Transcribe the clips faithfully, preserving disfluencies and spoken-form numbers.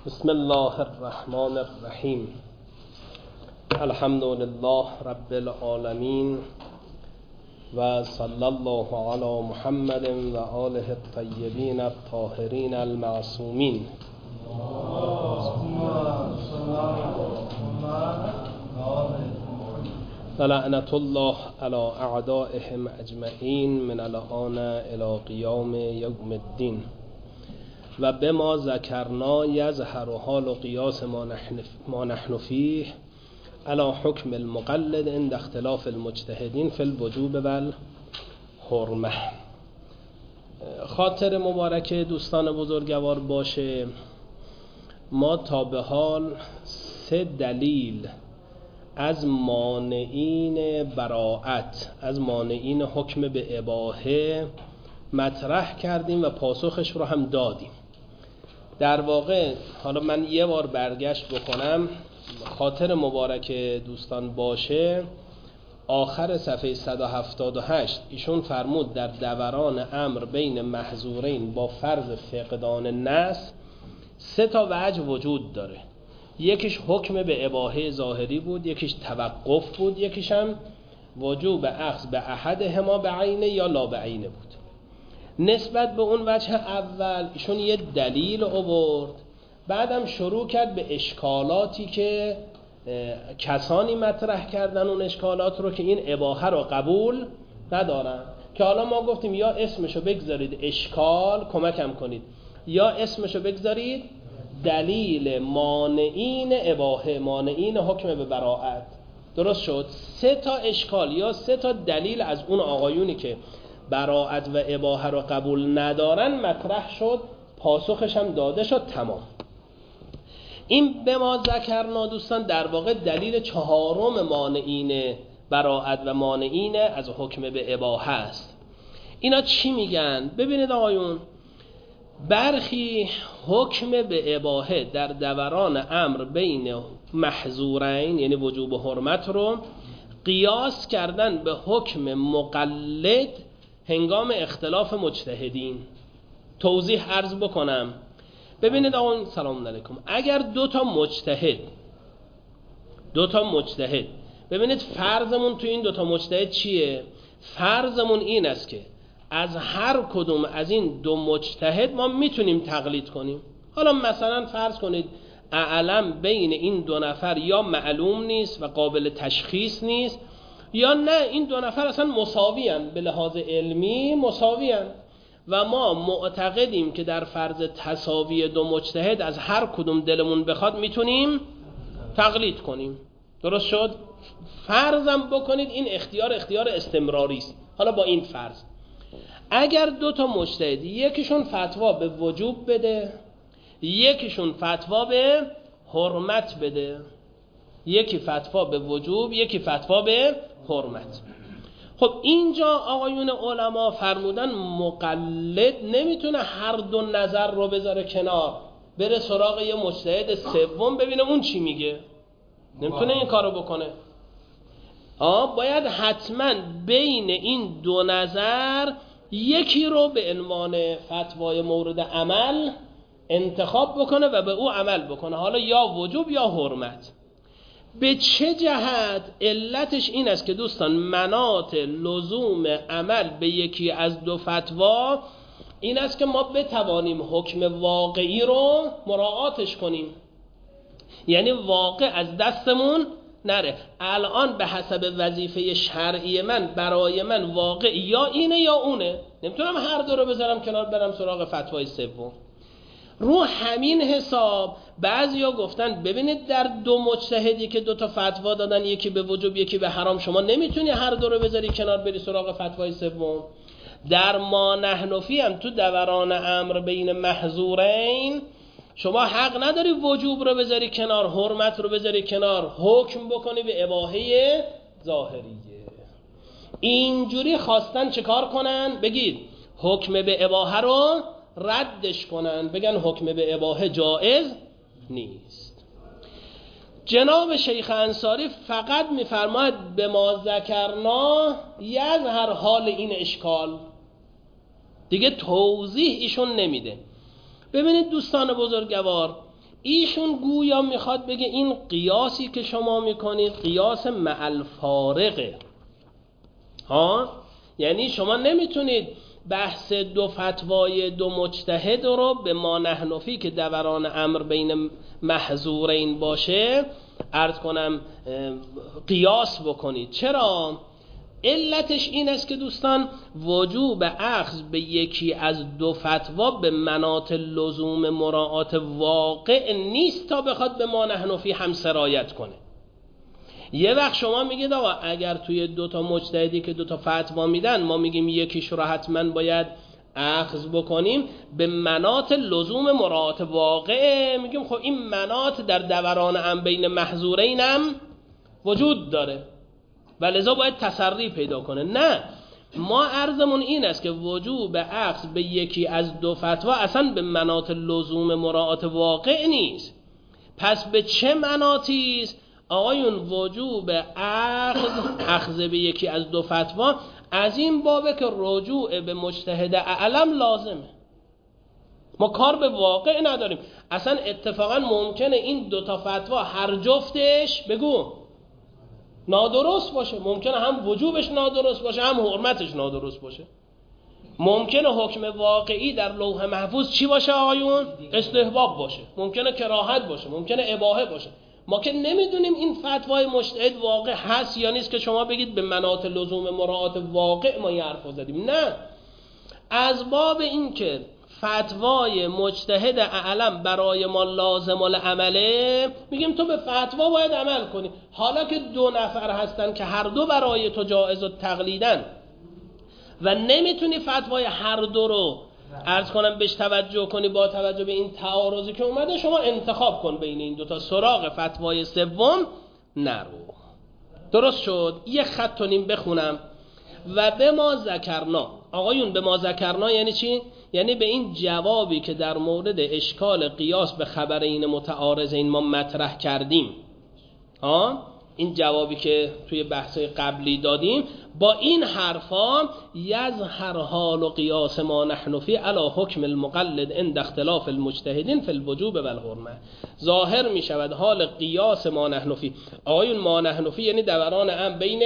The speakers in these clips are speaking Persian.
بسم الله الرحمن الرحیم. الحمد لله رب العالمین و صلی الله علی محمد و آله الطیبین الطاهرین المعصومین. و لعنت الله علی اعدائهم اجمعین من الآن الی قیام یوم الدین. و به ما ذکرنا یظهر حال و قیاس ما نحن ما نحن فیه علی حکم المقلد عند اختلاف المجتهدین فی الوجوب و الحرمه. خاطر مبارک دوستان بزرگوار باشه، ما تا به حال سه دلیل از مانعین براءت، از مانعین حکم به اباحه مطرح کردیم و پاسخش رو هم دادیم. در واقع حالا من یه بار برگشت بکنم، خاطر مبارک دوستان باشه، آخر صفحه صد و هفتاد و هشت ایشون فرمود در دوران امر بین محظورین با فرض فقدان نص سه تا وجه وجود داره. یکیش حکم به اباحه ظاهری بود، یکیش توقف بود، یکیش هم وجوب اخذ به احدهما به عینه یا لا به عینه بود. نسبت به اون وجه اول ایشون یه دلیل آورد، بعدم شروع کرد به اشکالاتی که کسانی مطرح کردن اون اشکالات رو که این اباحه رو قبول ندارن، که حالا ما گفتیم یا اسمشو بگذارید اشکال کمکم کنید، یا اسمشو بگذارید دلیل مانعین اباحه، مانعین حکم به براءت. درست شد؟ سه تا اشکال یا سه تا دلیل از اون آقایونی که براءت و اباحه رو قبول ندارن مطرح شد، پاسخش هم داده شد. تمام. این به ما ذکرنا دوستان در واقع دلیل چهارم مانعین براءت و مانعین از حکم به اباحه است. اینا چی میگن؟ ببینید آقایون، برخی حکم به اباحه در دوران امر بین محظورین یعنی وجوب و حرمت رو قیاس کردن به حکم مقلد هنگام اختلاف مجتهدین. توضیح عرض بکنم. ببینید آقا سلام علیکم، اگر دو تا مجتهد دو تا مجتهد ببینید فرضمون تو این دو تا مجتهد چیه؟ فرضمون این است که از هر کدوم از این دو مجتهد ما میتونیم تقلید کنیم. حالا مثلا فرض کنید اعلم بین این دو نفر یا معلوم نیست و قابل تشخیص نیست، یا نه این دو نفر اصلا مساوی هستند، به لحاظ علمی مساوی هستند و ما معتقدیم که در فرض تساوی دو مجتهد از هر کدوم دلمون بخواد میتونیم تقلید کنیم. درست شد؟ فرضم بکنید این اختیار اختیار استمراری است. حالا با این فرض اگر دو تا مجتهد یکیشون فتوا به وجوب بده، یکیشون فتوا به حرمت بده، یکی فتوا به وجوب، یکی فتوا به حرمت. خب اینجا آقایون علما فرمودن مقلد نمیتونه هر دو نظر رو بذاره کنار، بره سراغ یه مجتهد سوم ببینه اون چی میگه. نمیتونه این کارو بکنه. آه باید حتما بین این دو نظر یکی رو به عنوان فتوای مورد عمل انتخاب بکنه و به او عمل بکنه، حالا یا وجوب یا حرمت. به چه جهت؟ علتش این است که دوستان مناط لزوم عمل به یکی از دو فتوا این است که ما بتوانیم حکم واقعی رو مراعاتش کنیم، یعنی واقع از دستمون نره. الان به حسب وظیفه شرعی من برای من واقع یا اینه یا اونه، نمیتونم هر دو رو بذارم کنار برم سراغ فتوای سوم. رو همین حساب بعضیا گفتن ببینید در دو مجتهدی که دو تا فتوا دادن، یکی به وجوب یکی به حرام، شما نمیتونی هر دو رو بذاری کنار بری سراغ فتوای سوم. در ما نحن فیه هم تو دوران امر بین محظورین شما حق نداری وجوب رو بذاری کنار، حرمت رو بذاری کنار، حکم بکنی به اباحه ظاهریه. اینجوری خواستن چه کار کنن؟ بگید حکم به اباحه رو ردش کنن، بگن حکم به اباحه جائز نیست. جناب شیخ انصاری فقط میفرماید به ما ذکرنا یظهر حال این اشکال، دیگه توضیح ایشون نمیده. ببینید دوستان بزرگوار، ایشون گویا میخواد بگه این قیاسی که شما میکنید قیاس مع الفارقه ها، یعنی شما نمیتونید بحث دو فتوای دو مجتهد رو به ما نحن فی که دوران امر بین محظورین باشه عرض کنم قیاس بکنید. چرا؟ علتش این است که دوستان وجوب اخذ به یکی از دو فتوا به مناط لزوم مراعات واقع نیست تا بخواد به ما نحن فی هم سرایت کنه. یه وقت شما میگید آقا اگر توی دو تا مجتهدی که دو تا فتوا میدن ما میگیم یکیش رو حتما باید اخذ بکنیم به مناط لزوم مراعات واقع، میگیم خب این مناط در دوران ام بین محظورین هم وجود داره و لذا باید تسری پیدا کنه. نه، ما عرضمون این است که وجوب اخذ به یکی از دو فتوا اصلا به مناط لزوم مراعات واقع نیست. پس به چه مناطی است؟ آقایون وجوب اخذ اخذ به یکی از دو فتوا از این بابه که رجوع به مجتهد اعلم لازمه. ما کار به واقع نداریم. اصلا اتفاقا ممکنه این دو تا فتوا هر جفتش بگو نادرست باشه، ممکنه هم وجوبش نادرست باشه هم حرمتش نادرست باشه. ممکنه حکم واقعی در لوح محفوظ چی باشه آقایون؟ استحباب باشه، ممکنه کراهت باشه، ممکنه اباحه باشه. ما که نمیدونیم این فتوای مجتهد واقع هست یا نیست که شما بگید به مناط لزوم مراعات واقع ما یه حرف زدیم. نه، از باب این که فتوای مجتهد اعلم برای ما لازم العمله میگیم تو به فتوا باید عمل کنی. حالا که دو نفر هستن که هر دو برای تو جایز و تقلیدن و نمیتونی فتوای هر دو رو عرض کنم بهش توجه کنی، با توجه به این تعارضی که اومده شما انتخاب کن بین این دوتا، سراغ فتوای سوم نرو. درست شد؟ یه خط و نیم بخونم. و به ما ذکرنا، آقایون به ما ذکرنا یعنی چی؟ یعنی به این جوابی که در مورد اشکال قیاس به خبرین متعارضین ما مطرح کردیم، ها، این جوابی که توی بحث قبلی دادیم، با این حرفا یظهر حال و قیاس ما نحن فی علی حکم المقلد عند اختلاف المجتهدین فی الوجوب و الحرمه. ظاهر می شود حال قیاس ما نحن فی. آقایون ما نحن فی یعنی دوران ام بین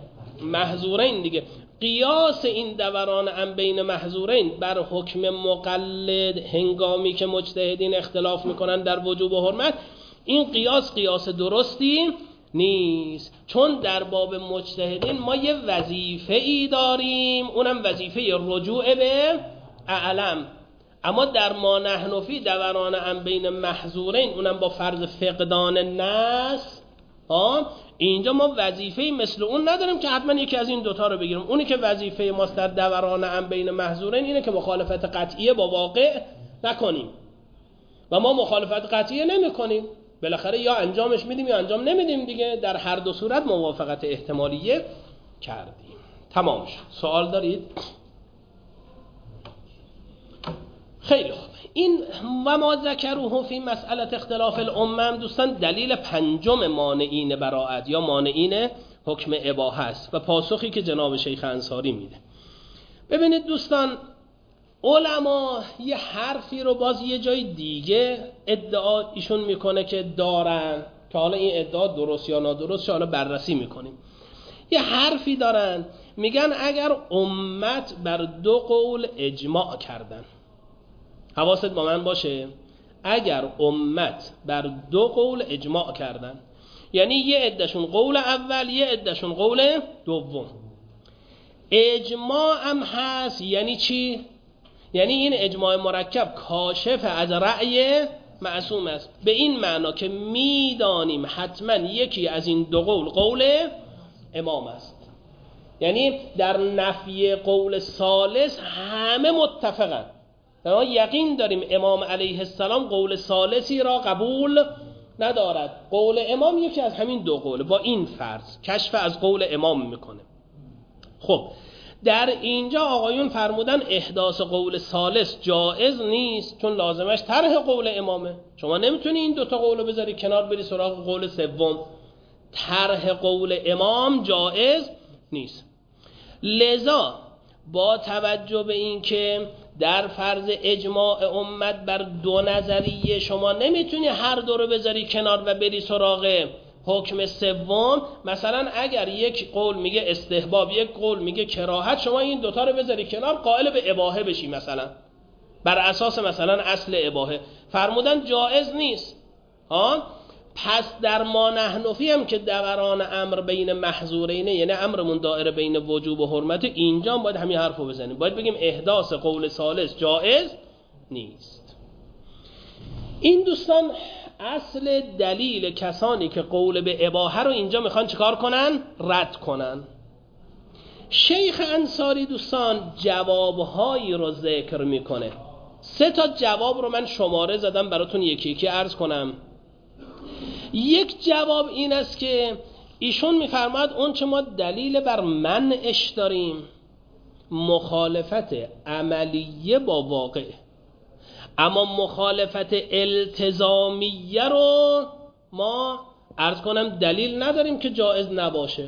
محظورین دیگه. قیاس این دوران ام بین محظورین بر حکم مقلد هنگامی که مجتهدین اختلاف میکنن در وجوب و حرمت، این قیاس قیاس درستی نیست. چون در باب مجتهدین ما یه وظیفه ای داریم، اونم وظیفه رجوع به اعلم. اما در ما نحن فی دوران ام بین محظورین، اونم با فرض فقدان نص، ها، اینجا ما وظیفه مثل اون نداریم که حتما یکی از این دوتا رو بگیریم. اونی که وظیفه ماست در دوران ام بین محظورین اینه که مخالفت قطعیه با واقع نکنیم و ما مخالفت قطعیه نمی کنیم. بالاخره یا انجامش میدیم یا انجام نمیدیم دیگه. در هر دو صورت موافقت احتمالیه کردیم. تمام شد. سوال دارید؟ خیلی خوب. این و ما ذکروه فی مسئله اختلاف الامم دوستان دلیل پنجم مانعین براءت یا مانعین حکم اباحه است و پاسخی که جناب شیخ انصاری میده. ببینید دوستان، علما یه حرفی رو باز یه جای دیگه ادعا ایشون میکنه که دارن، که حالا این ادعا درست یا نادرست حالا بررسی میکنیم. یه حرفی دارن میگن اگر امت بر دو قول اجماع کردن، حواست با من باشه، اگر امت بر دو قول اجماع کردن، یعنی یه عدهشون قول اول یه عدهشون قول دوم، اجماع هم هست. یعنی چی؟ یعنی این اجماع مرکب کاشف از رأی معصوم است، به این معنا که میدانیم حتما یکی از این دو قول قول امام است. یعنی در نفی قول ثالث همه متفقن، ما یقین داریم امام علیه السلام قول ثالثی را قبول ندارد. قول امام یکی از همین دو قول، با این فرض کشف از قول امام میکنه. خب در اینجا آقایون فرمودن احداث قول ثالث جائز نیست، چون لازمش طرح قول امامه. شما نمیتونی این دوتا قولو بذاری کنار بری سراغ قول سوم. طرح قول امام جائز نیست. لذا با توجه به این که در فرض اجماع امت بر دو نظریه شما نمیتونی هر دو رو بذاری کنار و بری سراغ حکم سوم. مثلا اگر یک قول میگه استحباب، یک قول میگه کراهت، شما این دوتا رو بذاری کنار قائل به اباحه بشی، مثلا بر اساس مثلا اصل اباحه فرمودن جایز نیست. ها پس در ما نحنفی هم که دوران امر بین محظورینه، یعنی امرمون دائره بین وجوب و حرمت، اینجا باید همین حرفو بزنیم، باید بگیم احداث قول ثالث جایز نیست. این دوستان اصل دلیل کسانی که قول به اباحه رو اینجا میخوان چیکار کنن؟ رد کنن. شیخ انصاری دوستان جوابهایی رو ذکر میکنه. سه تا جواب رو من شماره زدم براتون یکی یکی عرض کنم. یک جواب این است که ایشون میفرماد اون چه ما دلیل بر منعش داریم مخالفت عملیه با واقع، اما مخالفت التزامیه رو ما عرض کنم دلیل نداریم که جایز نباشه.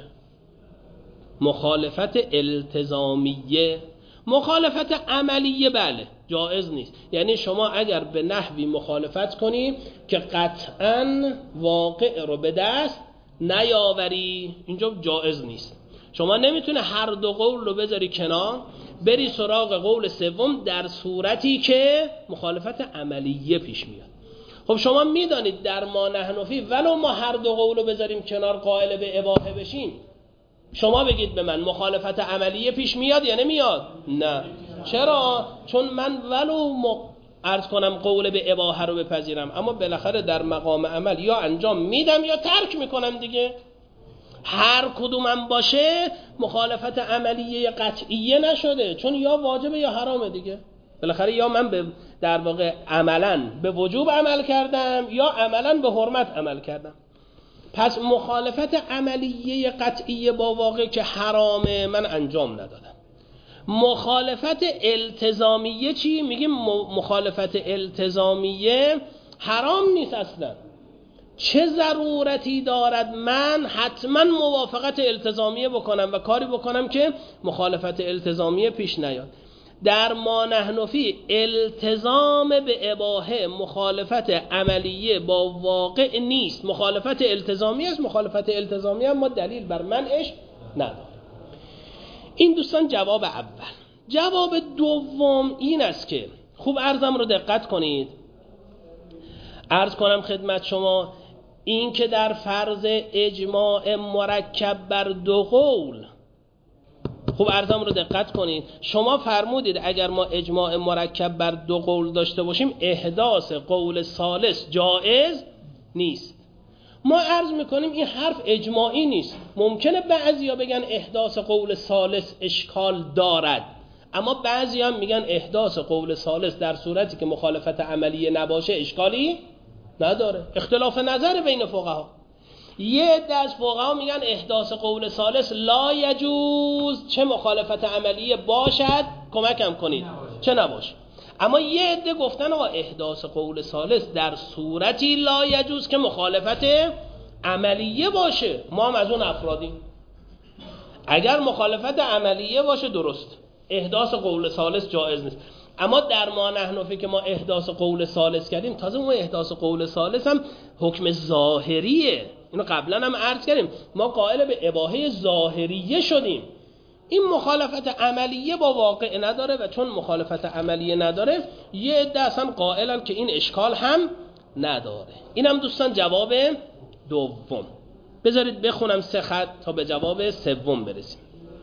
مخالفت التزامیه، مخالفت عملیه بله جایز نیست. یعنی شما اگر به نحوی مخالفت کنی که قطعاً واقع رو به دست نیاوری، اینجا جایز نیست. شما نمیتونه هر دو قول رو بذاری کنار بری سراغ قول سوم در صورتی که مخالفت عملیه پیش میاد. خب شما میدانید در ما نحنفی ولو ما هر دو قول رو بذاریم کنار قائل به اباحه بشیم، شما بگید به من مخالفت عملیه پیش میاد یا نمیاد؟ نه. چرا؟ چون من ولو م... عرض کنم قول به اباحه رو بپذیرم، اما بالاخره در مقام عمل یا انجام میدم یا ترک میکنم دیگه. هر کدومم باشه مخالفت عملیه قطعیه نشده، چون یا واجبه یا حرامه دیگه. بالاخره یا من به در واقع عملاً به وجوب عمل کردم یا عملاً به حرمت عمل کردم. پس مخالفت عملیه قطعیه با واقع که حرامه من انجام ندادم. مخالفت التزامیه چی؟ میگیم مخالفت التزامیه حرام نیست اصلا. چه ضرورتی دارد من حتما موافقت التزامیه بکنم و کاری بکنم که مخالفت التزامیه پیش نیاد؟ در ما نحنفی التزام به اباحه مخالفت عملیه با واقع نیست، مخالفت التزامی است. مخالفت التزامی هم ما دلیل بر منعش نداریم. این دوستان جواب اول. جواب دوم این است که خوب عرضم رو دقت کنید. عرض کنم خدمت شما این که در فرض اجماع مرکب بر دو قول، خوب عرضم رو دقت کنید، شما فرمودید اگر ما اجماع مرکب بر دو قول داشته باشیم احداث قول ثالث جایز نیست. ما عرض میکنیم این حرف اجماعی نیست. ممکنه بعضیا بگن احداث قول ثالث اشکال دارد، اما بعضی هم میگن احداث قول ثالث در صورتی که مخالفت عملیه نباشه اشکالی نداره. اختلاف نظر بین فقها. یه عده از فقها میگن احداث قول ثالث لا یجوز، چه مخالفت عملیه باشد کمکم کنید چه نباشه. اما یه عده گفتن آقا احداث قول ثالث در صورتی لا یجوز که مخالفت عملیه باشه. ما هم از اون افرادیم. اگر مخالفت عملیه باشه درست، احداث قول ثالث جایز نیست. اما در ما نحنفی که ما احداث قول ثالث کردیم، تازه ما احداث قول ثالث هم حکم ظاهریه. اینو قبلا هم عرض کردیم، ما قائل به اباحه ظاهریه شدیم. این مخالفت عملیه با واقع نداره و چون مخالفت عملیه نداره یه عده اصلا قائلن که این اشکال هم نداره. اینم دوستان جواب دوم. بذارید بخونم سه خط تا به جواب سوم برسیم.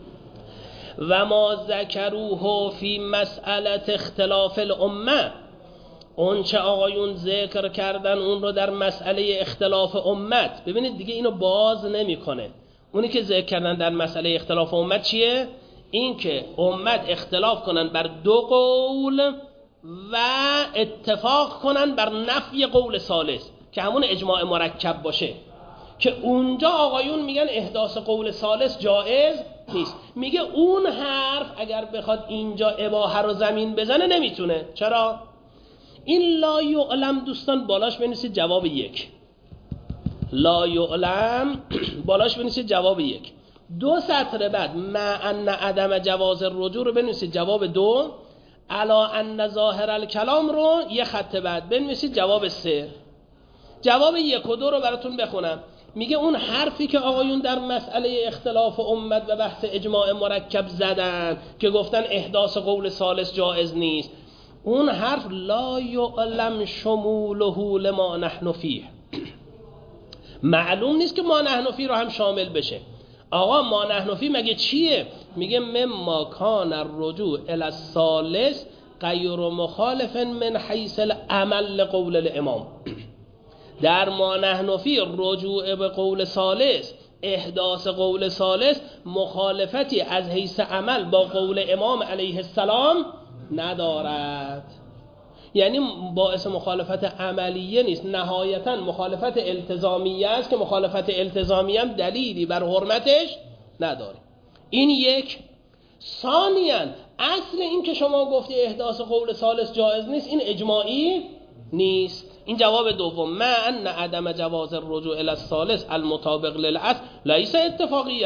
و ما ذکروه فی مسئله اختلاف الامه، اون چه آقایون ذکر کردن اون رو در مسئله اختلاف امت. ببینید دیگه اینو باز نمی کنه. اونی که ذکر کردن در مسئله اختلاف امت چیه؟ این که امت اختلاف کنن بر دو قول و اتفاق کنن بر نفی قول ثالث که همون اجماع مرکب باشه، که اونجا آقایون میگن احداث قول ثالث جایز نیست. میگه اون حرف اگر بخواد اینجا اباحه رو زمین بزنه نمیتونه. چرا؟ این لا یعلم دوستان بالاش بنویسید جواب یک. لا یعلم بالاش بنویسید جواب یک. دو سطر بعد مع ان عدم جواز الرجوع رو بنویسید جواب دو. الا ان ظاهر الکلام رو یه خط بعد بنویسید جواب سه. جواب یک و دو رو براتون بخونم. میگه اون حرفی که آقایون در مسئله اختلاف امت و بحث اجماع مرکب زدن که گفتن احداث قول ثالث جائز نیست، اون حرف لا یعلم شموله لما نحن فیه، معلوم نیست که ما نحن فیه رو هم شامل بشه. آقا ما نحن فیه مگه چیه؟ میگه مما کان الرجوع الی الثالث غیر مخالف من حیث العمل لقول الامام. در ما نحن فیه رجوع به قول ثالث، احداث قول ثالث مخالفتی از حیث عمل با قول امام علیه السلام ندارد. یعنی باعث مخالفت عملیه نیست، نهایتا مخالفت التزامیه است که مخالفت التزامیه هم دلیلی بر حرمتش نداره. این یک. ثانیاً اصل این که شما گفتی احداث قول ثالث جایز نیست، این اجماعی نیست. این جواب دوم. ما ان عدم جواز الرجوع الی الثالث المطابق للاصل لیس اتفاقیاً.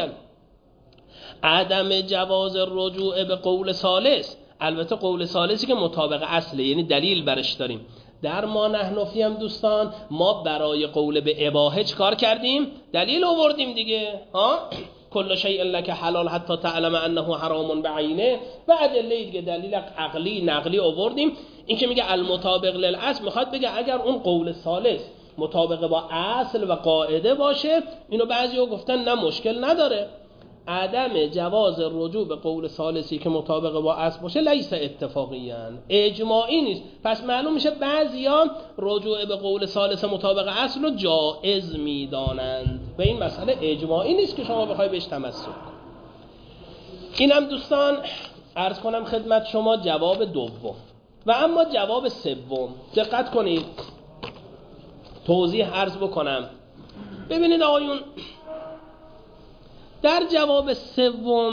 عدم جواز الرجوع به قول ثالث، البته قول ثالثی که مطابق اصله، یعنی دلیل برش داریم. در ما نحن فیه هم دوستان ما برای قول به اباحه چکار کردیم؟ دلیل آوردیم دیگه. ها کل شیء لک حلال حتی تعلم انه حرام بعینه و ادله دیگه، دلیل عقلی نقلی آوردیم. این که میگه المطابق للاصل میخواد بگه اگر اون قول ثالث مطابق با اصل و قاعده باشه، اینو بعضی‌ها گفتن نه مشکل نداره. عدم جواز رجوع به قول ثالثی که مطابق با اصل باشه لیس اتفاقیاً، اجماعی نیست. پس معلوم میشه بعضیا رجوع به قول ثالث مطابق اصل رو جائز میدانند و این مسئله اجماعی نیست که شما بخوای بهش تمسک کنید. اینم دوستان عرض کنم خدمت شما جواب دوم. و اما جواب سوم دقت کنید، توضیح عرض بکنم. ببینید آقایون، در جواب سوم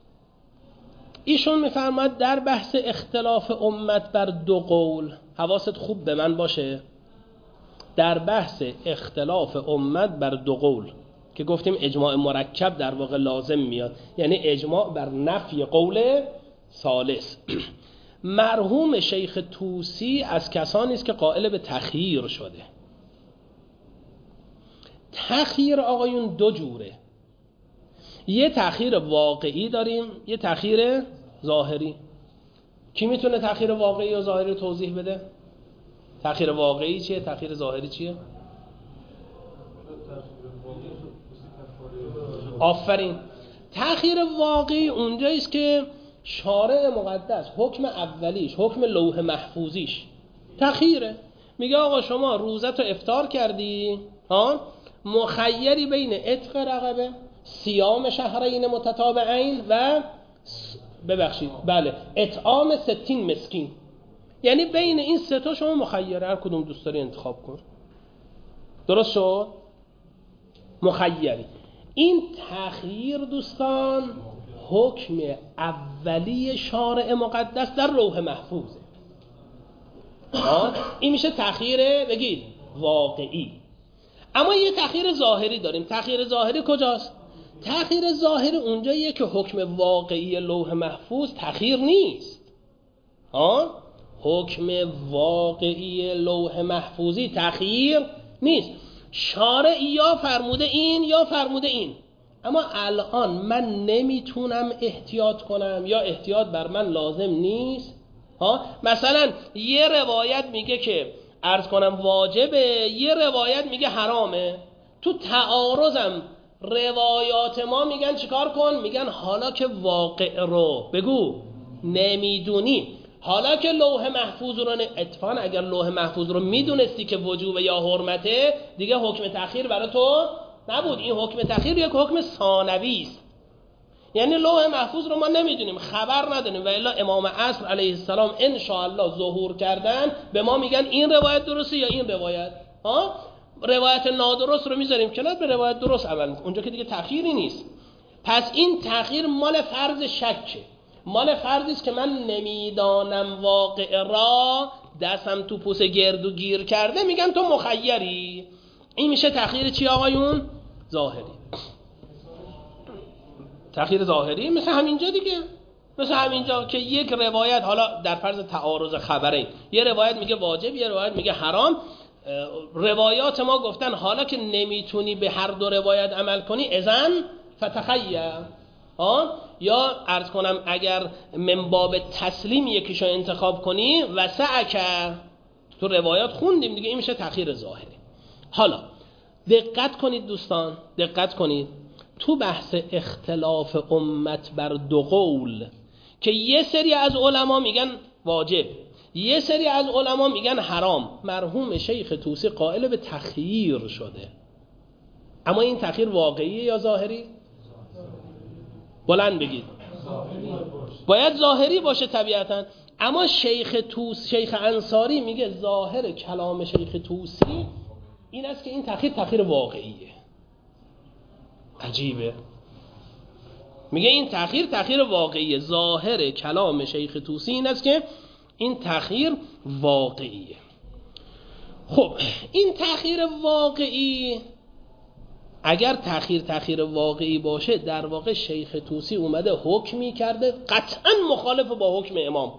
ایشون میفرماید در بحث اختلاف امت بر دو قول، حواست خوب به من باشه، در بحث اختلاف امت بر دو قول که گفتیم اجماع مرکب در واقع لازم میاد، یعنی اجماع بر نفی قول ثالث. مرحوم شیخ طوسی از کسانی است که قائل به تخییر شده. تخییر آقایون دو جوره، یه تخییر واقعی داریم، یه تخییر ظاهری. کی میتونه تخییر واقعی و ظاهری رو توضیح بده؟ تخییر واقعی چیه؟ تخییر ظاهری چیه؟ آفرین. تخییر واقعی اونجایی است که شارع مقدس حکم اولیش، حکم لوح محفوظیش تخییره. میگه آقا شما روزتو افطار کردی، ها، مخیری بین عتق رقبه، صیام شهرین متتابعین و ببخشید بله اطعام ستین مسکین. یعنی بین این سه تا شما مخیره، هر کدوم دوست داری انتخاب کن. درست شد؟ مخیری. این تخییر دوستان حکم اولی شارع مقدس در لوح محفوظه. این میشه تخییر بگید واقعی. اما یه تخییر ظاهری داریم. تخییر ظاهری کجاست؟ تخییر ظاهری اونجاییه که حکم واقعی لوح محفوظ تخییر نیست. ها؟ حکم واقعی لوح محفوظی تخییر نیست. شارع یا فرموده این یا فرموده این، اما الان من نمیتونم احتیاط کنم یا احتیاط بر من لازم نیست. ها؟ مثلا یه روایت میگه که عرض کنم واجبه، یه روایت میگه حرامه. تو تعارضم روایات ما میگن چیکار کن؟ میگن حالا که واقع رو بگو نمیدونی، حالا که لوح محفوظ رو اتفاقا اگر لوح محفوظ رو میدونستی که وجوب یا حرمته، دیگه حکم تأخیر برای تو نبود. این حکم تأخیر یک حکم ثانوی است. یعنی لوح محفوظ رو ما نمیدونیم، خبر نداریم و الا امام عصر علیه السلام ان شاء الله ظهور کردن به ما میگن این روایت درسته یا این روایت. ها؟ روایت نادرست رو میذاریم کنار، به روایت درست عمل میکنیم. اونجا که دیگه تأخیری نیست. پس این تأخیر مال فرض شکه، مال فرضی است که من نمیدانم واقع را، دستم تو پوست گرد و گیر کرده، میگم تو مخیری. این میشه تأخیر چی آقایون؟ ظاهری. تأخیر ظاهری مثل همینجا دیگه. مثل همینجا که یک روایت، حالا در فرض تعارض خبرین، یه روایت میگه واجب، یه روایت میگه حرام. روایات ما گفتن حالا که نمیتونی به هر دو روایت عمل کنی اذن فتخیر، آه؟ یا عرض کنم اگر من باب تسلیم یکیشو انتخاب کنی وسعک، تو روایات خوندیم دیگه، این میشه تأخیر ظاهری. حالا دقت کنید دوستان، دقت کنید تو بحث اختلاف امت بر دو قول که یه سری از علما میگن واجب، یه سری از علما میگن حرام، مرحوم شیخ طوسی قائل به تخییر شده. اما این تخییر واقعیه یا ظاهری؟ بلند بگید. باید ظاهری باشه طبیعتا. اما شیخ طوس شیخ انصاری میگه ظاهر کلام شیخ طوسی این است که این تخییر تخییر واقعیه. عجیبه. میگه این تخییر تخییر واقعیه. ظاهر کلام شیخ طوسی این است که این تخییر واقعیه. خب این تخییر واقعی، اگر تخییر تخییر واقعی باشه، در واقع شیخ طوسی اومده حکمی کرده قطعا مخالف با حکم امام.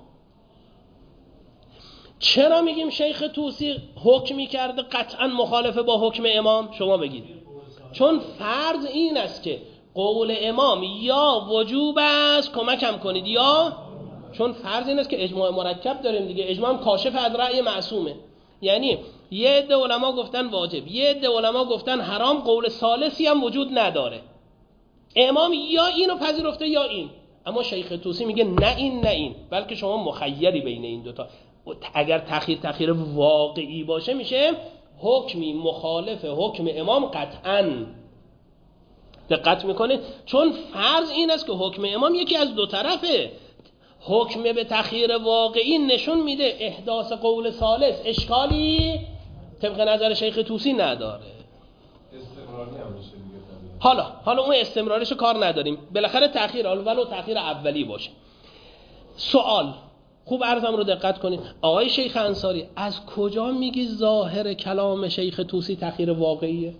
چرا میگیم شیخ طوسی حکمی کرده قطعا مخالف با حکم امام؟ شما بگید. چون فرض این است که قول امام یا وجوب است، کمکم کنید، یا چون فرض این است که اجماع مرکب داریم دیگه، اجماع هم کاشف از رأی معصومه. یعنی یه عده علما گفتن واجب، یه عده علما گفتن حرام، قول ثالثی هم وجود نداره. امام یا اینو پذیرفته یا این. اما شیخ طوسی میگه نه این نه این، بلکه شما مخیری بین این دوتا. اگر تخییر تخییر واقعی باشه میشه حکمی مخالف حکم امام قطعاً. دقت میکنه؟ چون فرض این است که حکم امام یکی از دو طرفه. حکم به تخییر واقعی نشون میده احداث قول ثالث اشکالی طبق نظر شیخ طوسی نداره. استمراری هم میشه دیگه. حالا حالا اون استمراریشو کار نداریم، بالاخره تخییر ولو تخییر اولی باشه. سوال خوب عرضم رو دقت کنید. آقای شیخ انصاری از کجا میگی ظاهر کلام شیخ طوسی تخییر واقعیه؟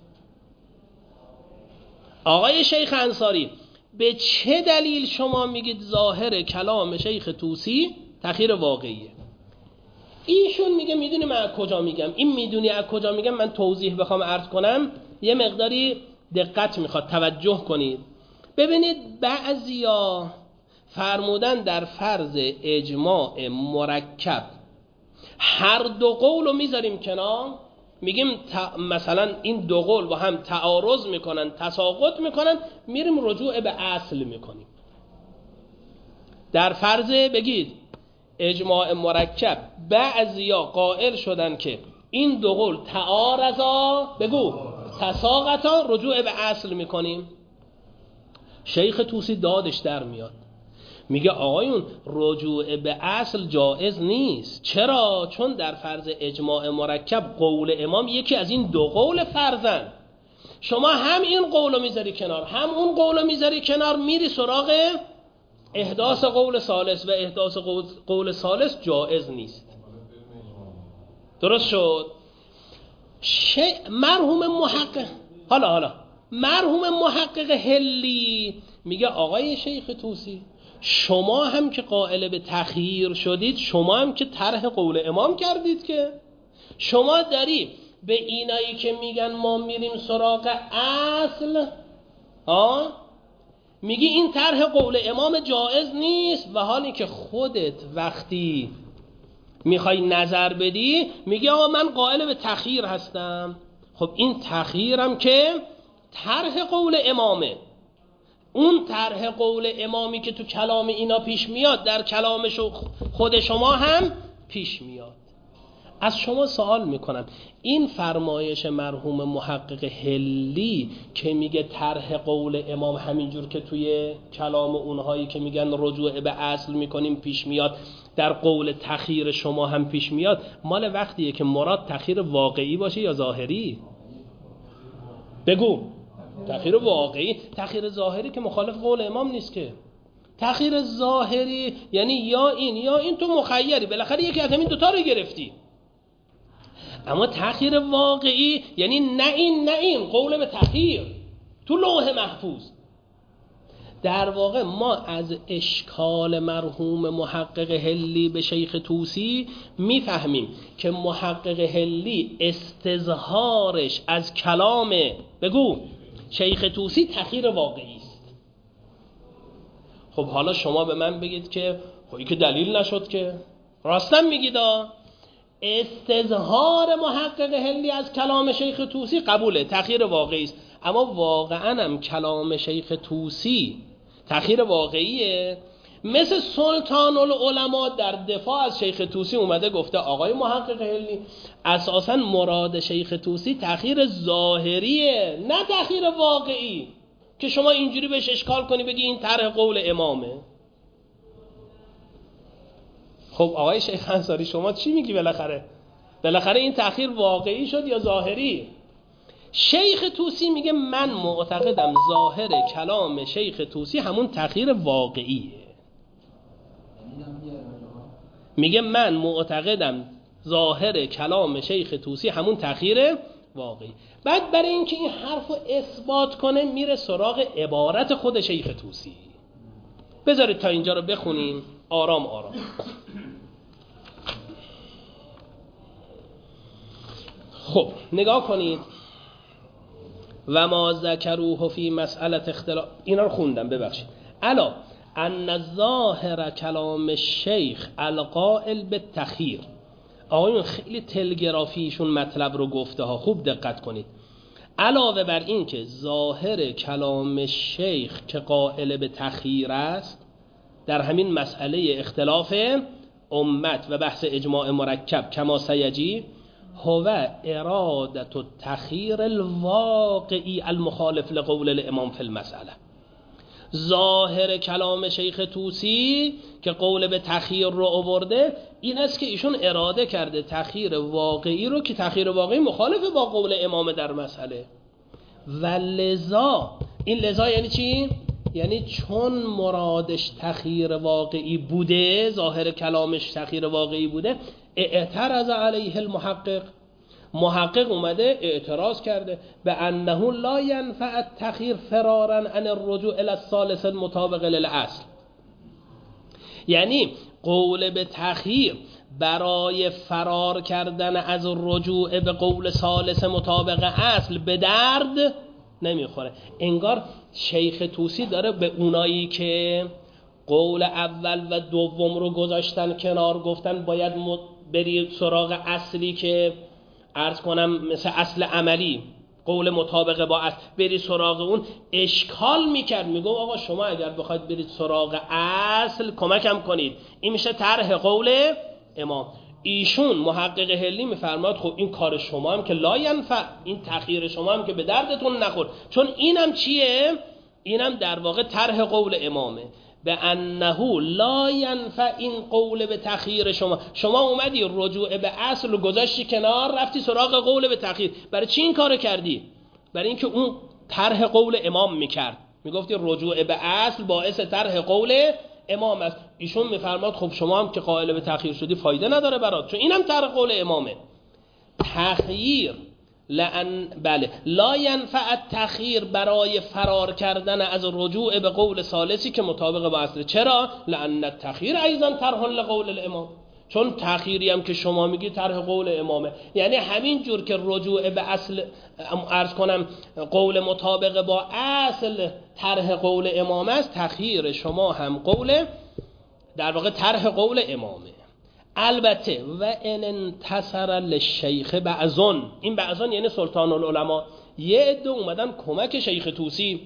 آقای شیخ انصاری به چه دلیل شما میگید ظاهر کلام شیخ طوسی تخییر واقعیه؟ ایشون میگه میدونی من از کجا میگم. این میدونی از کجا میگم من توضیح بخوام عرض کنم یه مقداری دقت میخواد، توجه کنید. ببینید بعضیا فرمودن در فرض اجماع مرکب هر دو قول رو میذاریم کنار، میگیم مثلا این دو قول با هم تعارض میکنن، تساقط میکنن، میریم رجوع به اصل میکنیم. در فرض بگید اجماع مرکب بعضیا قائل شدن که این دو قول تعارضا، بگو تساقطا، رجوع به اصل میکنیم. شیخ طوسی دادش در میاد، میگه آقایون رجوع به اصل جایز نیست. چرا؟ چون در فرض اجماع مرکب قول امام یکی از این دو قول فرضن. شما هم این قولو میذاری کنار هم اون قولو میذاری کنار، میری سراغ احداث قول ثالث و احداث قول ثالث جایز نیست. درست شد؟ ش... مرحوم محقق حالا حالا مرحوم محقق هلی میگه آقای شیخ طوسی شما هم که قائل به تخییر شدید، شما هم که طرح قول امام کردید، که شما داری به اینایی که میگن ما میریم سراغ اصل ها میگی این طرح قول امام جایز نیست، و حالی که خودت وقتی میخوای نظر بدی میگی آقا من قائل به تخییر هستم. خب این تخییرم که طرح قول امامه، اون طرح قول امامی که تو کلام اینا پیش میاد در کلام خود شما هم پیش میاد. از شما سوال میکنم این فرمایش مرحوم محقق هلی که میگه طرح قول امام همینجور که توی کلام اونهایی که میگن رجوع به اصل میکنیم پیش میاد، در قول تخییر شما هم پیش میاد، مال وقتیه که مراد تخییر واقعی باشه یا ظاهری؟ بگو. تخییر واقعی. تخییر ظاهری که مخالف قول امام نیست که. تخییر ظاهری یعنی یا این یا این، تو مخیری، بالاخره یکی از همین دوتا رو گرفتی. اما تخییر واقعی یعنی نه این نه این، قول به تخییر تو لوح محفوظ. در واقع ما از اشکال مرحوم محقق حلی به شیخ طوسی میفهمیم که محقق حلی استظهارش از کلام بگو شیخ طوسی تخییر واقعی است. خب حالا شما به من بگید که خب این که دلیل نشد، که راستم میگید استظهار محقق حلی از کلام شیخ طوسی قبوله، تخییر واقعی است، اما واقعا هم کلام شیخ طوسی تخییر واقعیه؟ مثل سلطان العلماء در دفاع از شیخ طوسی اومده گفته آقای محقق حلی اساسا مراد شیخ طوسی تخییر ظاهریه نه تخییر واقعی، که شما اینجوری بهش اشکال کنی بگی این طرح قول امامه. خب آقای شیخ انصاری شما چی میگی بالاخره؟ بالاخره این تخییر واقعی شد یا ظاهری؟ شیخ طوسی میگه من معتقدم ظاهر کلام شیخ طوسی همون تخییر واقعیه. میگه من معتقدم ظاهر کلام شیخ طوسی همون تخییر واقعی. بعد برای اینکه این حرفو اثبات کنه میره سراغ عبارت خود شیخ طوسی. بذارید تا اینجا رو بخونیم آرام آرام. خب نگاه کنید. و ما ذکروه فی مسئله اختلاف، اینا رو خوندم ببخشید. الا ان ظاهر کلام شیخ القائل به تخییر. آقایون خیلی تلگرافیشون مطلب رو گفته ها، خوب دقت کنید. علاوه بر این که ظاهر کلام شیخ که قائل به تخییر است، در همین مسئله اختلاف امت و بحث اجماع مرکب کما سیجی هو ارادت التخییر الواقعی المخالف لقول الامام فی المسئله. ظاهر کلام شیخ طوسی که قول به تخییر رو آورده این است که ایشون اراده کرده تخییر واقعی رو که تخییر واقعی مخالف با قول امام در مسئله. و لذا، این لذا یعنی چی؟ یعنی چون مرادش تخییر واقعی بوده، ظاهر کلامش تخییر واقعی بوده، اعترض علیه المحقق، محقق اومده اعتراض کرده به انه لا ینفع التخییر فرارا عن الرجوع الى الثالث المطابق للاصل. یعنی قول به تخییر برای فرار کردن از رجوع به قول ثالث مطابق اصل به درد نمیخوره. انگار شیخ طوسی داره به اونایی که قول اول و دوم رو گذاشتن کنار، گفتن باید بری سراغ اصلی که عرض کنم مثل اصل عملی، قول مطابق با اصل، بری سراغ اون، اشکال میکرد. میگم آقا شما اگر بخواید برید سراغ اصل کمکم کنید، این میشه طرح قول امام. ایشون محقق حلی میفرماد خب این کار شما هم که لا ینفع، این تخییر شما هم که به دردتون نخور، چون اینم چیه؟ اینم در واقع طرح قول امامه. به انه لا ینفع، این قول به تخییر شما، شما اومدی رجوع به اصل رو گذاشتی کنار، رفتی سراغ قول به تخییر. برای چی این کارو کردی؟ برای اینکه اون طرح قول امام میکرد، میگفتی رجوع به اصل باعث طرح قول امام است. ایشون میفرماد خب شما هم که قائل به تخییر شدی فایده نداره برات، چون اینم طرح قول امامه. تخییر لان بله لا ینفع التخییر برای فرار کردن از رجوع به قول ثالثی که مطابق با اصل. چرا؟ لان التخییر ایضا طرح لقول الامام، چون تخییری هم که شما میگی طرح قول امامه. یعنی همین جور که رجوع به اصل عرض کنم قول مطابق با اصل طرح قول امام است، تخییر شما هم قول در واقع طرح قول امامه. البته و ان انتصر للشیخ بعضن، این بعضن یعنی سلطان العلماء، یه عده اومدن کمک شیخ طوسی،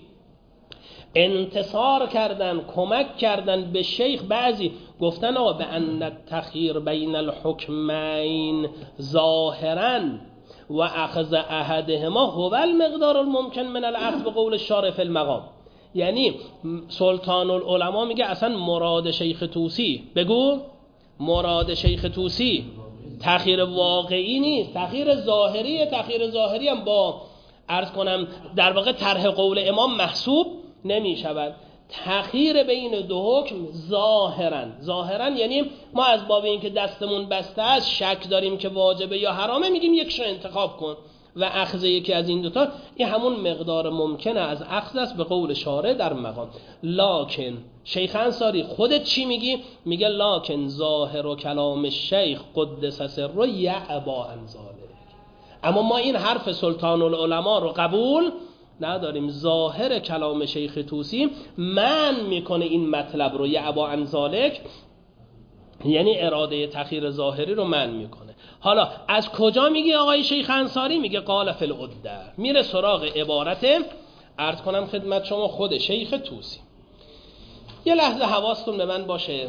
انتصار کردن، کمک کردن به شیخ. بعضی گفتن آقا به ان التخییر بین الحکمین ظاهرا و اخذ احدهما هو المقدار الممکن من الاخذ به قول الشارع فی المقام. یعنی سلطان العلماء میگه اصلا مراد شیخ طوسی، بگو مراد شیخ طوسی تخییر واقعی نیست، تخییر ظاهریه. تخییر ظاهری هم با عرض کنم در واقع طرح قول امام محسوب نمی شود. تخییر بین دو حکم ظاهرا، ظاهرا یعنی ما از باب این که دستمون بسته است، شک داریم که واجبه یا حرامه، میگیم یکش رو انتخاب کن. و اخذ یکی از این دوتا، این همون مقدار ممکنه از اخذ است به قول شارع در مقام. لکن شیخ انصاری خودت چی میگی؟ میگه لکن ظاهر و کلام شیخ قدس سره یعبا عن ذلک. اما ما این حرف سلطان العلماء رو قبول نداریم. ظاهر کلام شیخ طوسی من میکنه این مطلب رو، یعبا عن ذلک یعنی اراده تخییر ظاهری رو من میکنه. حالا از کجا میگه آقای شیخ انصاری؟ میگه قال فی العده، میره سراغ عبارت عرض کنم خدمت شما خود شیخ طوسی. یه لحظه حواستون به من باشه.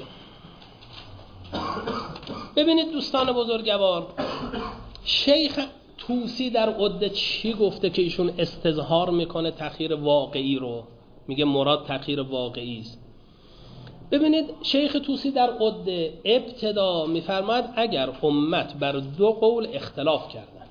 ببینید دوستان بزرگوار، شیخ طوسی در عده چی گفته که ایشون استظهار میکنه تخییر واقعی رو؟ میگه مراد تخییر واقعی است. ببینید شیخ طوسی در عده ابتدا میفرماد اگر امت بر دو قول اختلاف کردن،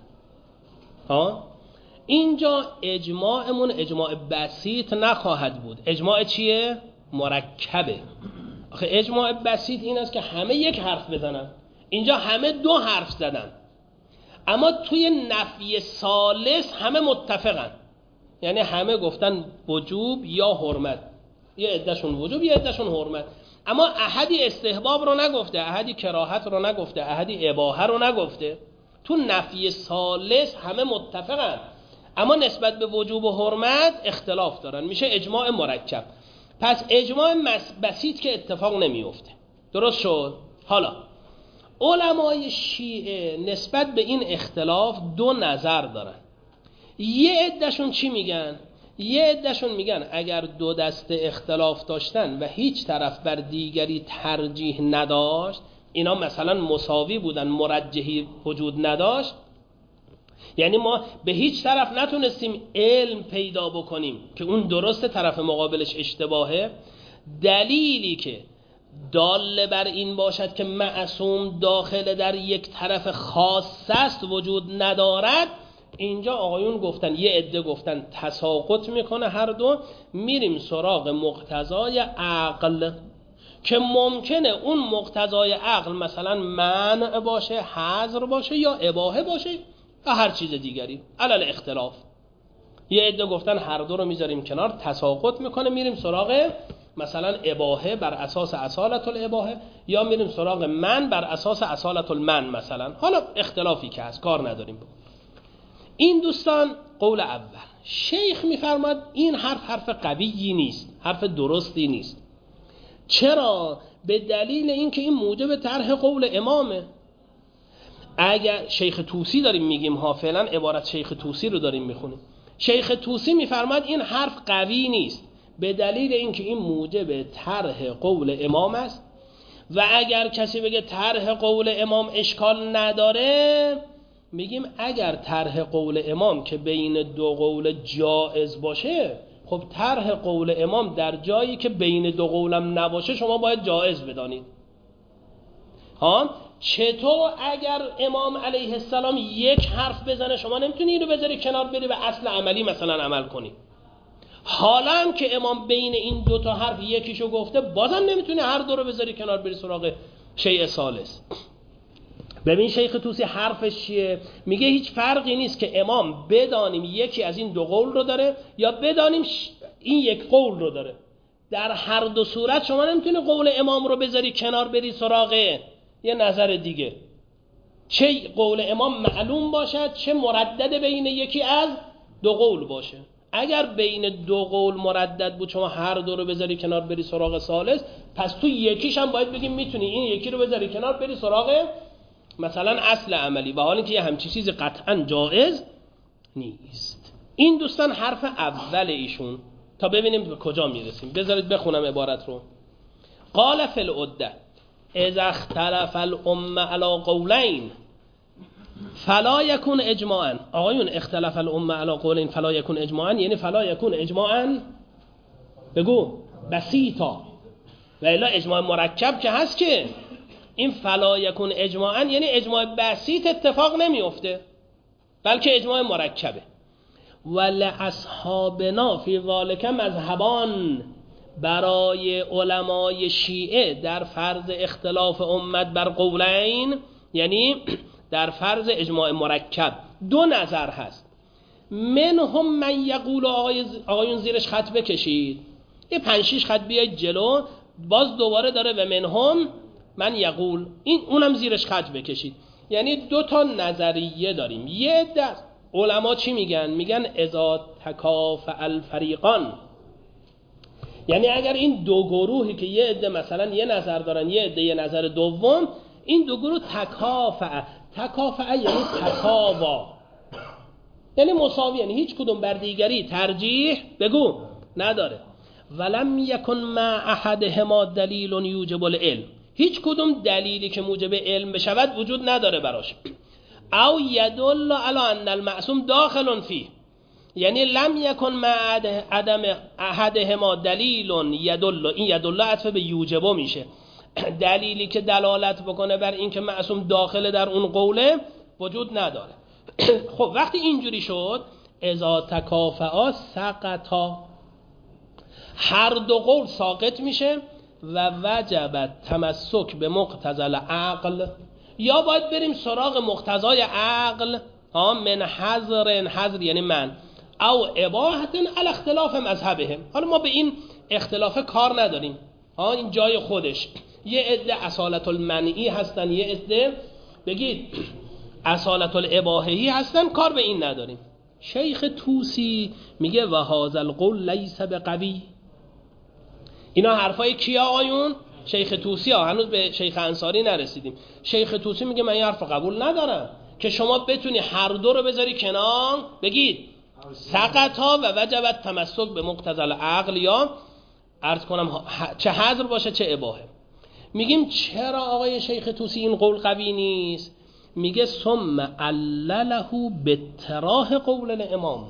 ها اینجا اجماعمون اجماع بسیط نخواهد بود. اجماع چیه؟ مرکبه. آخه اجماع بسیط این است که همه یک حرف بزنن، اینجا همه دو حرف زدن، اما توی نفی ثالث همه متفقن، یعنی همه گفتن وجوب یا حرمت، یه عدهشون وجوب یه عدهشون حرمت، اما احدی استحباب رو نگفته، احدی کراهت رو نگفته، احدی اباحه رو نگفته. تو نفی ثالث همه متفقن، اما نسبت به وجوب و حرمت اختلاف دارن، میشه اجماع مرکب. پس اجماع بسیط که اتفاق نمیفته. درست شد؟ حالا علمای شیعه نسبت به این اختلاف دو نظر دارن. یه عدهشون چی میگن؟ یه عدهشون میگن اگر دو دسته اختلاف داشتن و هیچ طرف بر دیگری ترجیح نداشت، اینا مثلا مساوی بودن، مرجحی وجود نداشت، یعنی ما به هیچ طرف نتونستیم علم پیدا بکنیم که اون درست طرف مقابلش اشتباهه، دلیلی که دال بر این باشد که معصوم داخل در یک طرف خاص است وجود ندارد. اینجا آقایون گفتن، یه عده گفتن تساقط میکنه هر دو، میریم سراغ مقتضای عقل که ممکنه اون مقتضای عقل مثلا منع باشه، حظر باشه یا اباحه باشه و هر چیز دیگری علل اختلاف. یه عده گفتن هر دو رو میذاریم کنار، تساقط میکنه، میریم سراغ مثلا اباحه بر اساس اصالت الاباحه یا میریم سراغ من بر اساس اصالت المن مثلا. حالا اختلافی که هست کار نداریم. این دوستان قول اول. شیخ میفرماد این حرف حرف قویی نیست، حرف درستی نیست. چرا؟ به دلیل اینکه این موجب طرح قول امامه. اگر شیخ طوسی داریم میگیم ها، فعلا عبارت شیخ طوسی رو داریم میخونیم. شیخ طوسی میفرماد این حرف قوی نیست به دلیل اینکه این موجب طرح قول امام است و اگر کسی بگه طرح قول امام اشکال نداره، میگیم اگر طرح قول امام که بین دو قول جائز باشه، خب طرح قول امام در جایی که بین دو قولم نباشه شما باید جائز بدانید. ها چطور اگر امام علیه السلام یک حرف بزنه شما نمیتونی اینو بذاری کنار بری و اصل عملی مثلا عمل کنی؟ حالا هم که امام بین این دو تا حرف یکیشو گفته، بازم نمیتونی هر دو رو بذاری کنار بری سراغ شیء ثالث. ببین شیخ طوسی حرفش چیه؟ میگه هیچ فرقی نیست که امام بدانیم یکی از این دو قول رو داره یا بدانیم این یک قول رو داره. در هر دو صورت شما نمیتونی قول امام رو بذاری کنار بری سراغ یه نظر دیگه، چه قول امام معلوم باشد چه مردد بین یکی از دو قول باشه. اگر بین دو قول مردد بود شما هر دو رو بذاری کنار بری سراغ ثالث، پس تو یکیش هم باید بگیم میتونی این یکی رو بذاری کنار بری سراغ مثلا اصل عملی، و حالا که یه همچی چیز قطعا جائز نیست. این دوستان حرف اول ایشون. تا ببینیم به کجا میرسیم. بذارید بخونم عبارت رو. قال فی العده اذا اختلف الامه علی قولین فلا یکون اجماعا. آقایون اختلف الامه علی قولین فلا یکون اجماعا یعنی فلا یکون اجماعا بگو بسیطا، و الا اجماع مرکب که هست که این فلا یکون اجماعا یعنی اجماع بسیط اتفاق نمیفته بلکه اجماع مرکبه. ولأصحابنا فی ذلک مذهبان. برای علمای شیعه در فرض اختلاف امت بر قولین یعنی در فرض اجماع مرکب دو نظر هست. منهم من یقول، آقایون زیرش خط بکشید، یه پنج شیش خط بیاید جلو، باز دوباره داره و منهم من یقول، این اونم زیرش خط بکشید. یعنی دو تا نظریه داریم. یه عده علما چی میگن؟ میگن اذا تکافأ الفریقان، یعنی اگر این دو گروهی که یه عده مثلا یه نظر دارن یه عده یه نظر دوم، این دو گروه تکافأ، تکافأ یعنی تساوا، یعنی مساوی، یعنی هیچ کدوم بر دیگری ترجیح بگو نداره. ولم یکن مع احدهما دلیل یوجب العلم، هیچ کدوم دلیلی که موجب علم بشود وجود نداره براش. او یدل علی ان المعصوم داخل فیه، یعنی لم یکن مع عدم احدهما دلیل یدل، این یدل عطف به یوجب میشه، دلیلی که دلالت بکنه بر این که معصوم داخل در اون قوله وجود نداره. خب وقتی اینجوری شد، اذا تکافئا سقطا، هر دو قول ساقط میشه و وجب تمسک به مقتضی العقل، یا باید بریم سراغ مقتضای عقل، ها، من حذر، حذر یعنی من، او اباحت علی اختلاف مذهبهم. حالا ما به این اختلاف کار نداریم، ها، این جای خودش. یه عده اصالت المنعی هستن، یه عده بگید اصالت الاباحی هستن، کار به این نداریم. شیخ طوسی میگه و هذا القول لیس بقوی. اینا حرفای کیا آیون؟ شیخ طوسی ها، هنوز به شیخ انصاری نرسیدیم. شیخ طوسی میگه من این حرف قبول ندارم که شما بتونی هر دو رو بذاری کنار، بگید سقطا و وجبت تمسک به مقتضی العقل، یا عرض کنم چه حذر باشه چه اباحه. میگیم چرا آقای شیخ طوسی این قول قوی نیست؟ میگه ثم علله بتراح قول الامام،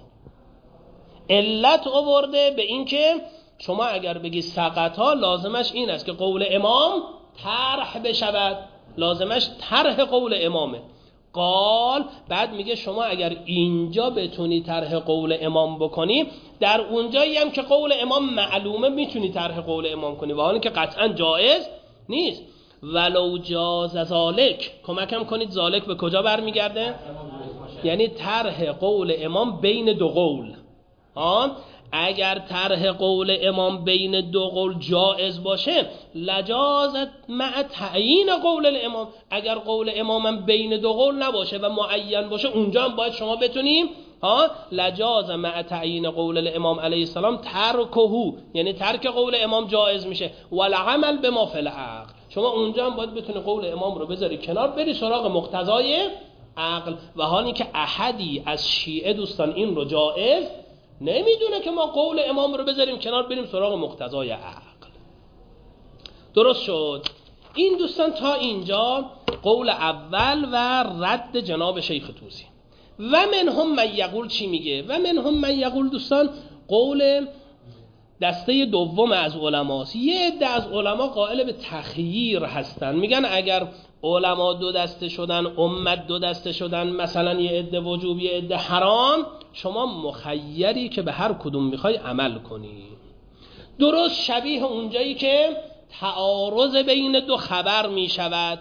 علت آورده به این که شما اگر بگی سقطا لازمش این است که قول امام طرح بشود، لازمش طرح قول امامه. قال بعد میگه شما اگر اینجا بتونی طرح قول امام بکنی، در اونجایی هم که قول امام معلومه میتونی طرح قول امام کنی، و حالی که قطعا جایز نیست. ولو جاز ذالک، کمکم کنید ذالک به کجا برمیگرده؟ یعنی طرح قول امام بین دو قول. ها، اگر طرح قول امام بین دو قول جائز باشه، لجازت مع تعیین قول الامام، اگر قول امامم بین دو قول نباشه و معین باشه، اونجا هم باید شما بتونیم، ها، لجاز مع تعیین قول الامام علیه السلام ترکهو، یعنی ترک قول امام جائز میشه، والعمل بما فی العقل، شما اونجا هم باید بتونی قول امام رو بذاری کنار، بری سراغ مقتضای عقل. و حالی که احدی از شیعه دوستان این رو جائز نمیدونه که ما قول امام رو بذاریم کنار بریم سراغ مقتضای عقل. درست شد؟ این دوستان تا اینجا قول اول و رد جناب شیخ طوسی. و منهم من یقول چی میگه؟ و منهم من یقول دوستان قول دسته دوم از علماست. یه عده از علما قائل به تخییر هستن، میگن اگر علما دو دسته شدن، امت دو دسته شدن، مثلا یه عده وجوب یه عده حرام، شما مخیری که به هر کدوم میخوای عمل کنی. درست شبیه اونجایی که تعارض بین دو خبر میشود،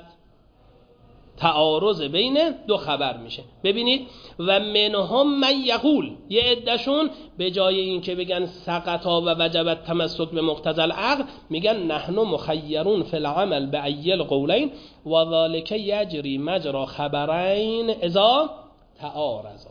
تعارض بین دو خبر میشه. ببینید و منهم من یقول، یه عدهشون به جای این که بگن سقطا و وجبت تمسک به مقتضی العقل، میگن نحن مخیرون فی العمل به ای القولین و ذالک یجری مجرا خبرین اذا تعارضا،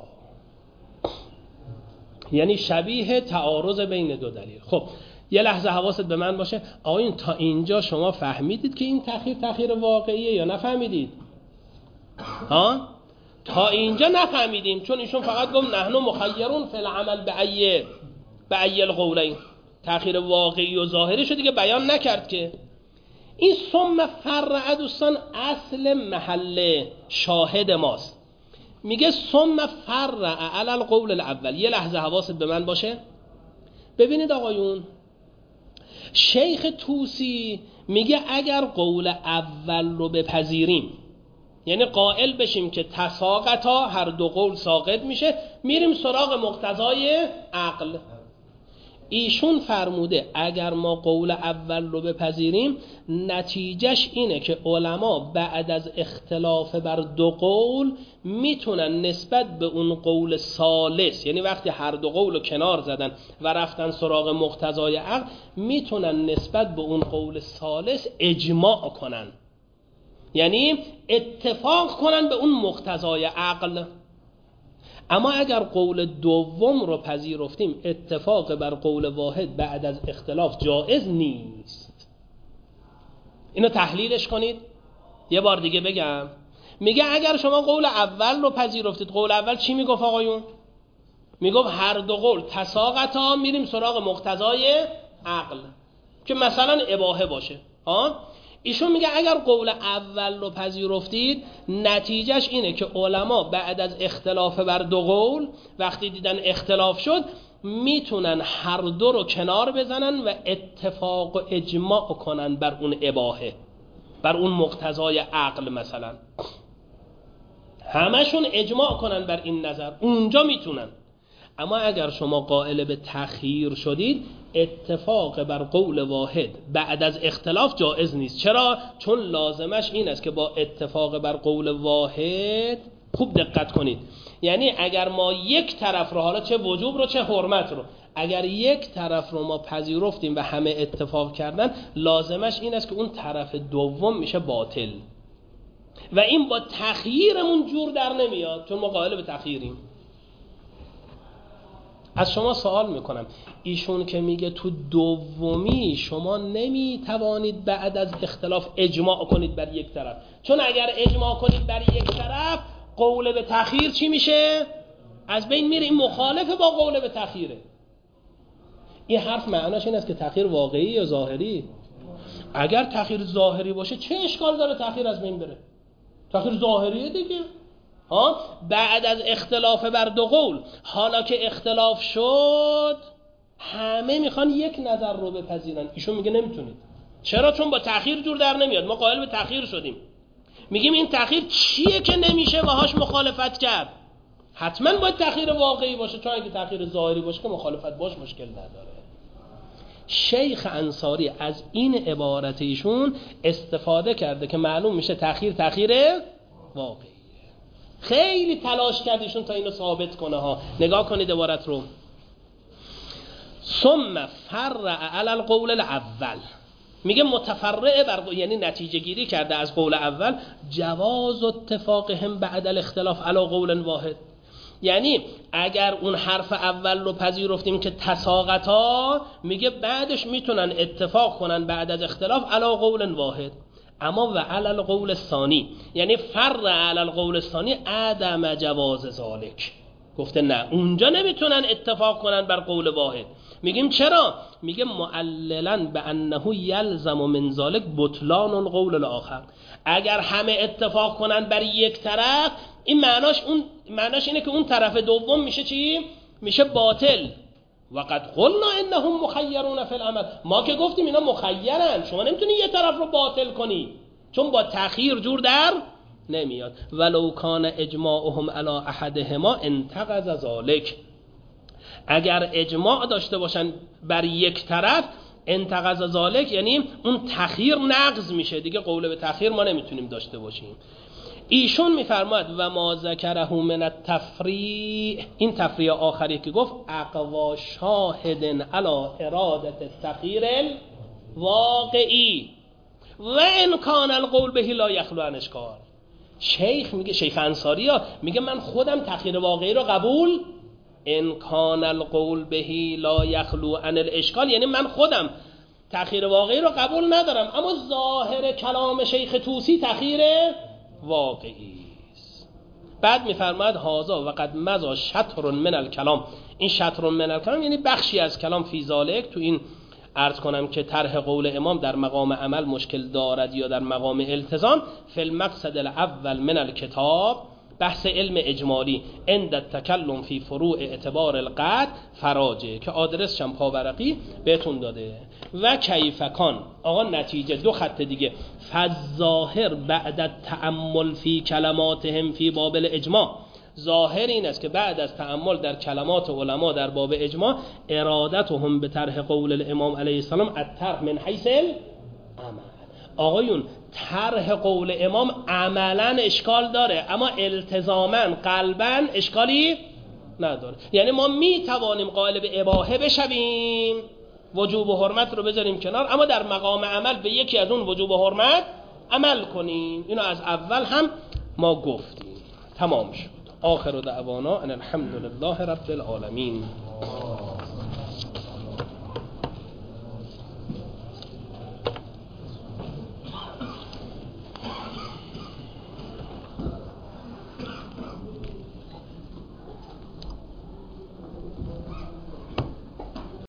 یعنی شبیه تعارض بین دو دلیل. خب یه لحظه حواست به من باشه، آقایون تا اینجا شما فهمیدید که این تأخیر تأخیر واقعیه یا نفهمیدید؟ ها؟ تا اینجا نفهمیدیم، چون ایشون فقط گفت نحن مخیرون فی العمل به ای به ای القولین، تأخیر واقعی و ظاهری شد دیگه بیان نکرد که. این ثم فرع دوستان اصل محل شاهد ماست. میگه ثم فرع علی القول الاول. یه لحظه حواست به من باشه. ببینید آقایون، شیخ طوسی میگه اگر قول اول رو بپذیریم، یعنی قائل بشیم که تساقطا، هر دو قول ساقط میشه، میریم سراغ مقتضای عقل. ایشون فرموده اگر ما قول اول رو بپذیریم نتیجهش اینه که علما بعد از اختلاف بر دو قول میتونن نسبت به اون قول ثالث، یعنی وقتی هر دو قول رو کنار زدن و رفتن سراغ مقتضای عقل، میتونن نسبت به اون قول ثالث اجماع کنن، یعنی اتفاق کنن به اون مقتضای عقل. اما اگر قول دوم رو پذیرفتیم اتفاق بر قول واحد بعد از اختلاف جایز نیست. اینو تحلیلش کنید. یه بار دیگه بگم، میگه اگر شما قول اول رو پذیرفتید، قول اول چی میگفت آقایون؟ میگفت هر دو قول تساقطا، میریم سراغ مقتضای عقل که مثلا اباحه باشه. ها ایشون میگه اگر قول اول رو پذیرفتید نتیجهش اینه که علما بعد از اختلاف بر دو قول وقتی دیدن اختلاف شد میتونن هر دو رو کنار بزنن و اتفاق و اجماع کنن بر اون اباحه، بر اون مقتضای عقل. مثلا همشون اجماع کنن بر این نظر، اونجا میتونن. اما اگر شما قائل به تأخیر شدید اتفاق بر قول واحد بعد از اختلاف جایز نیست. چرا؟ چون لازمش این است که با اتفاق بر قول واحد، خوب دقت کنید، یعنی اگر ما یک طرف رو، حالا چه وجوب رو چه حرمت رو، اگر یک طرف رو ما پذیرفتیم و همه اتفاق کردن، لازمش این است که اون طرف دوم میشه باطل و این با تخییرمون جور در نمیاد، چون ما قائل به تخییریم. از شما سوال میکنم، ایشون که میگه تو دومی شما نمیتوانید بعد از اختلاف اجماع کنید بر یک طرف، چون اگر اجماع کنید بر یک طرف قول به تأخیر چی میشه؟ از بین میره، این مخالف با قول به تأخیره. این حرف معناش این است که تأخیر واقعی یا ظاهری؟ اگر تأخیر ظاهری باشه چه اشکال داره تأخیر از بین بره؟ تأخیر ظاهریه دیگه. ها بعد از اختلاف بر دو قول، حالا که اختلاف شد همه میخوان یک نظر رو بپذیرن، ایشون میگه نمیتونید. چرا؟ چون با تأخیر جور در نمیاد، ما قائل به تأخیر شدیم. میگیم این تأخیر چیه که نمیشه باهاش مخالفت کرد؟ حتما باید تأخیر واقعی باشه، چون اگه تأخیر ظاهری باشه که مخالفت باش مشکل نداره. شیخ انصاری از این عبارت ایشون استفاده کرده که معلوم میشه تأخیر تأخیر واقعی. خیلی تلاش کردیشون تا اینو ثابت کنه ها. نگاه کنید عبارت رو. ثم فرع علی القول الاول، میگه متفرع بر، یعنی نتیجه گیری کرده از قول اول، جواز اتفاقهم بعد الاختلاف علی قول واحد. یعنی اگر اون حرف اول رو پذیرفتیم که تساقطا، میگه بعدش میتونن اتفاق کنن بعد از اختلاف علی قول واحد. اما و علی القول الثانی، یعنی فرع علی القول الثانی عدم جواز ذالک، گفته نه اونجا نمیتونن اتفاق کنن بر قول واحد. میگیم چرا؟ میگه معللا به انه یلزم من ذالک بطلان القول الاخر. اگر همه اتفاق کنن بر یک طرف، این معناش اون معناش اینه که اون طرف دوم میشه چی؟ میشه باطل. وقد قلنا انهم مخیرون فی العمل، ما که گفتیم اینا مخیرن، شما نمیتونی یه طرف رو باطل کنی، چون با تأخیر جور در نمیاد. ولو کان اجماعهم علی احدهما انتقض ذالک، اگر اجماع داشته باشن بر یک طرف انتقض ذالک، یعنی اون تأخیر نقض میشه دیگه، قول به تأخیر ما نمیتونیم داشته باشیم. ایشون میفرماید و ما ذکره من التفریع، این تفریع آخری که گفت اقوا شاهد علی ارادت التأخیر واقعی و ان کان القول به لا یخلو عن اشکال. شیخ میگه، شیخ انصاری ها میگه من خودم تأخیر واقعی رو قبول، ان کان القول به لا یخلو عن الاشکال، یعنی من خودم تأخیر واقعی رو قبول ندارم، اما ظاهر کلام شیخ طوسی تأخیر واقعی است. بعد میفرماید هازا و قد مزا شطر من الکلام، این شطر من الکلام یعنی بخشی از کلام، فی ذالک، تو این عرض کنم که طرح قول امام در مقام عمل مشکل دارد یا در مقام التزام، فی المقصد الاول من الکتاب، بحث علم اجمالی، عند التکلم فی فروع اعتبار القطع فراجه، که آدرس شم پاورقی بهتون داده. و کیفکان، آقا نتیجه دو خط دیگه، فالظاهر بعد التأمل فی کلماتهم فی باب الاجماع، ظاهر این است که بعد از تأمل در کلمات علما در باب اجماع، ارادتهم به طرح قول الامام علیه السلام الطرح من حیث العمل. آقایون طرح قول امام عملا اشکال داره، اما التزاما قلبا اشکالی نداره. یعنی ما می توانیم قائل به اباحه بشویم، وجوب و حرمت رو بذاریم کنار، اما در مقام عمل به یکی از اون وجوب و حرمت عمل کنیم. اینو از اول هم ما گفتیم. تمام شد. آخر دعوانا ان الحمد لله رب العالمین.